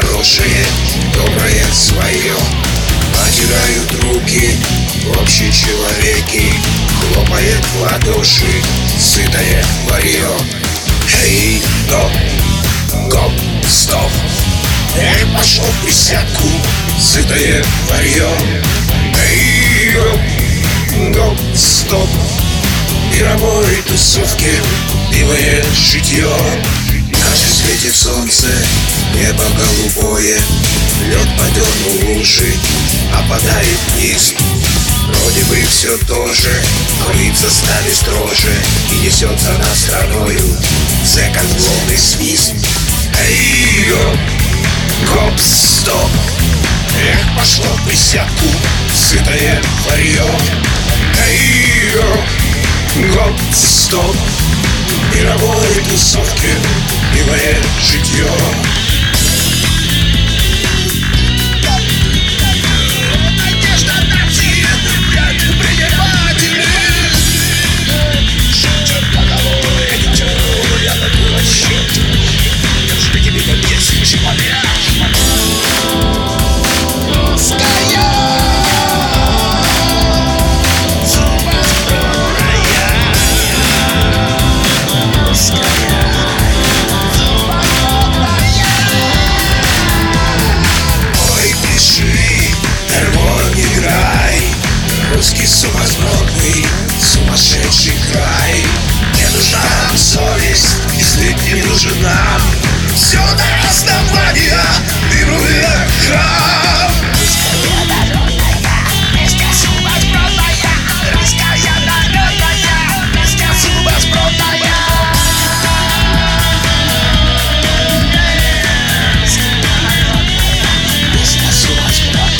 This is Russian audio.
хорошее, доброе свое. Потирают руки общечеловеки, хлопает в ладоши сытое варье. Эй, гоп, гоп, стоп! Эй, пошел в присядку сытое варье. Эй, гоп, гоп, стоп! В мировой тусовке милое житье. Наше светит солнце, небо голубое, лед подернул лужи, опадает вниз. Вроде бы все то же, но лица стали строже, и несет за нас страною зэков злобный свист. Эй, гоп, стоп! Эх, пошло в присядку сытое варье. Эй, гоп, стоп! В мировой тусовке милое житье. Русский сумасбродный, сумасшедший край. Не нужна нам совесть, и стыд не нужен нам. Все до основания, вибрует храм. Русская народная песня сумасбродная, русская народная песня сумасбродная. Песня сумасбродная.